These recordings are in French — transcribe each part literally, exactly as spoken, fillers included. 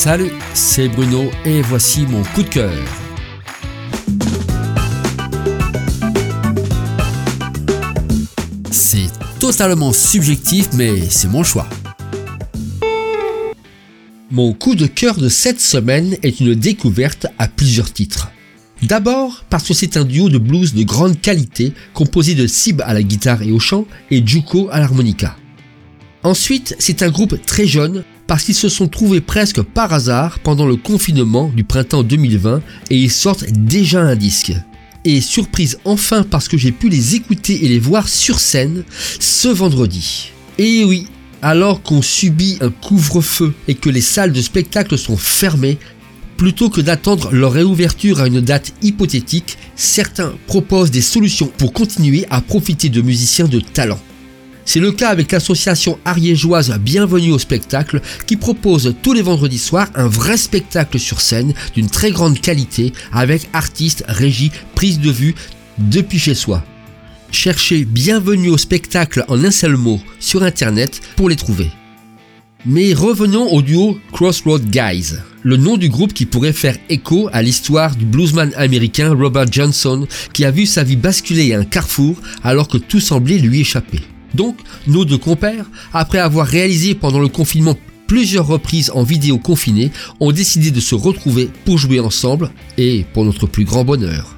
Salut, c'est Bruno et voici mon coup de cœur. C'est totalement subjectif, mais c'est mon choix. Mon coup de cœur de cette semaine est une découverte à plusieurs titres. D'abord parce que c'est un duo de blues de grande qualité composé de Sib à la guitare et au chant et Juco à l'harmonica. Ensuite, c'est un groupe très jeune parce qu'ils se sont trouvés presque par hasard pendant le confinement du printemps deux mille vingt et ils sortent déjà un disque. Et surprise enfin parce que j'ai pu les écouter et les voir sur scène ce vendredi. Et oui, alors qu'on subit un couvre-feu et que les salles de spectacle sont fermées, plutôt que d'attendre leur réouverture à une date hypothétique, certains proposent des solutions pour continuer à profiter de musiciens de talent. C'est le cas avec l'association ariégeoise Bienvenue au spectacle qui propose tous les vendredis soirs un vrai spectacle sur scène d'une très grande qualité avec artistes, régie, prise de vue depuis chez soi. Cherchez Bienvenue au spectacle en un seul mot sur internet pour les trouver. Mais revenons au duo Crossroad Guys, le nom du groupe qui pourrait faire écho à l'histoire du bluesman américain Robert Johnson qui a vu sa vie basculer à un carrefour alors que tout semblait lui échapper. Donc, nos deux compères, après avoir réalisé pendant le confinement plusieurs reprises en vidéo confinée, ont décidé de se retrouver pour jouer ensemble et pour notre plus grand bonheur.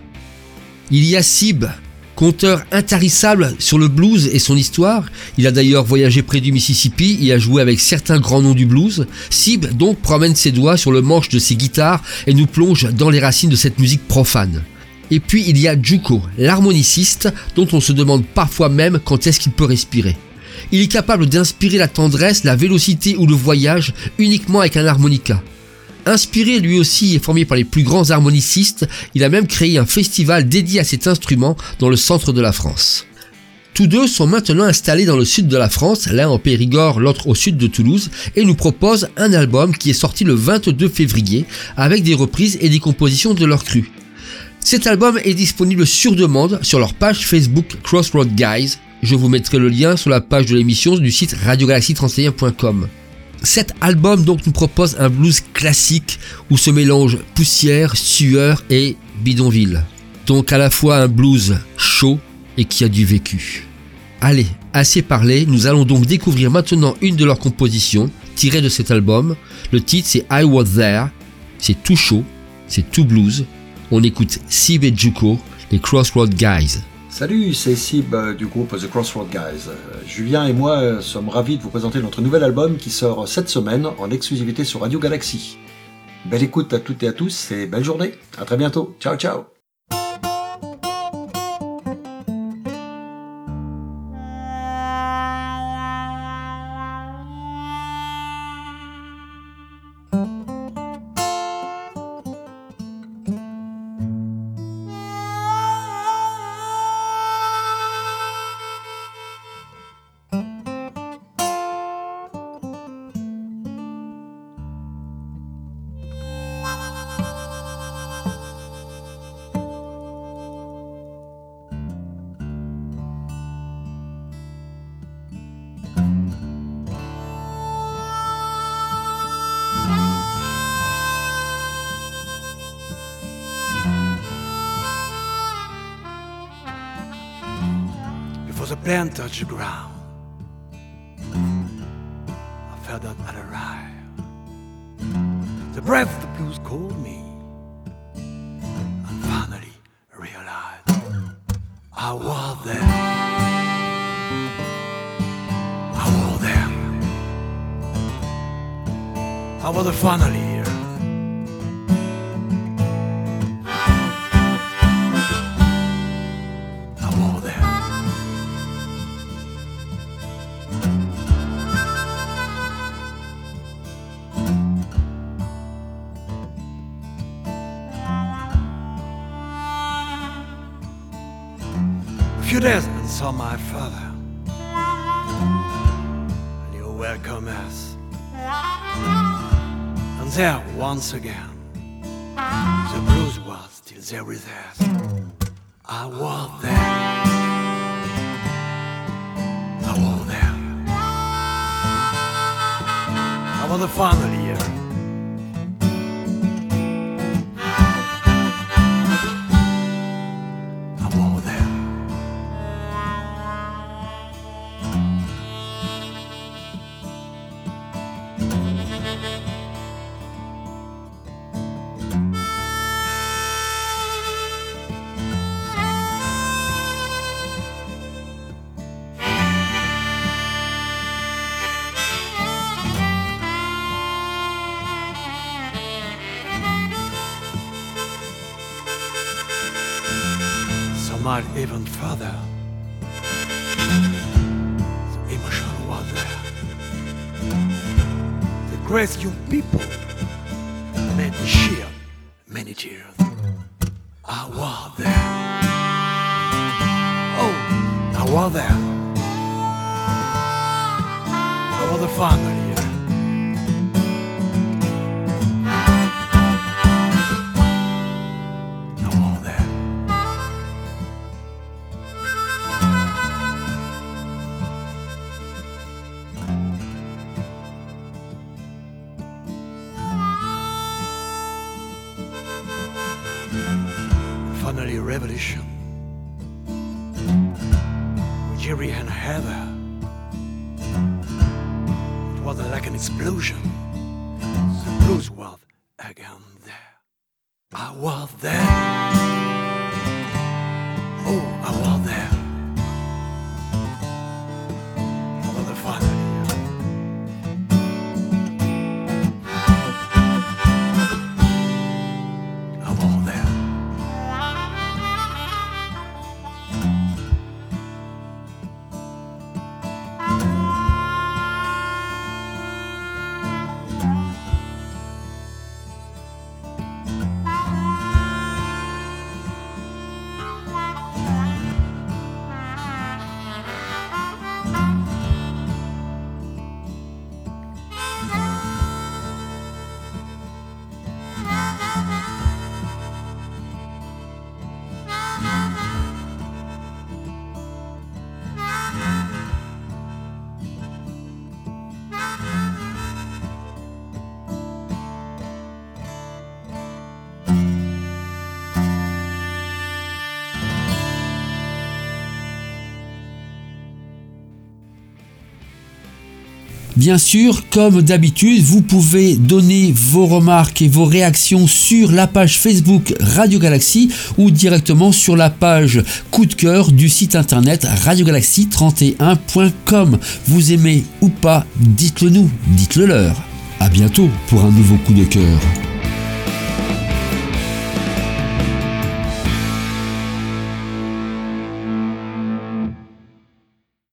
Il y a Sib, conteur intarissable sur le blues et son histoire. Il a d'ailleurs voyagé près du Mississippi et a joué avec certains grands noms du blues. Sib donc promène ses doigts sur le manche de ses guitares et nous plonge dans les racines de cette musique profane. Et puis il y a Juco, l'harmoniciste, dont on se demande parfois même quand est-ce qu'il peut respirer. Il est capable d'inspirer la tendresse, la vélocité ou le voyage uniquement avec un harmonica. Inspiré lui aussi et formé par les plus grands harmonicistes, il a même créé un festival dédié à cet instrument dans le centre de la France. Tous deux sont maintenant installés dans le sud de la France, l'un en Périgord, l'autre au sud de Toulouse, et nous proposent un album qui est sorti le vingt-deux février avec des reprises et des compositions de leur cru. Cet album est disponible sur demande sur leur page Facebook Crossroad Guys. Je vous mettrai le lien sur la page de l'émission du site radio galaxie trente et un point com. Cet album donc nous propose un blues classique où se mélangent poussière, sueur et bidonville. Donc à la fois un blues chaud et qui a du vécu. Allez, assez parlé, nous allons donc découvrir maintenant une de leurs compositions tirée de cet album. Le titre c'est I Was There, c'est tout chaud, c'est tout blues. On écoute Sib et Juco, les Crossroad Guys. Salut, c'est Sib euh, du groupe The Crossroad Guys. Euh, Julien et moi euh, sommes ravis de vous présenter notre nouvel album qui sort cette semaine en exclusivité sur Radio Galaxie. Belle écoute à toutes et à tous et belle journée. À très bientôt. Ciao, ciao. Before the plane touched the ground, I felt that I'd arrive. The breath of the blues called me, and finally realized I was there. I was there. I was finally here. Few days and saw my father, and you welcome us. And there once again, the blues was still there with us. I was there. I was there. I was finally here. smiled even further. The emotion was there. The great young people made me shed many tears. I was there. Oh, I was there. I was a family. Finally, revolution with Jerry and Heather. It was like an explosion. The blues was again there. I was there. Oh, I was there. I was the finally. I was there. Bien sûr, comme d'habitude, vous pouvez donner vos remarques et vos réactions sur la page Facebook Radio Galaxie ou directement sur la page coup de cœur du site internet radio galaxie trente et un point com. Vous aimez ou pas, dites-le nous, dites-le leur. À bientôt pour un nouveau coup de cœur.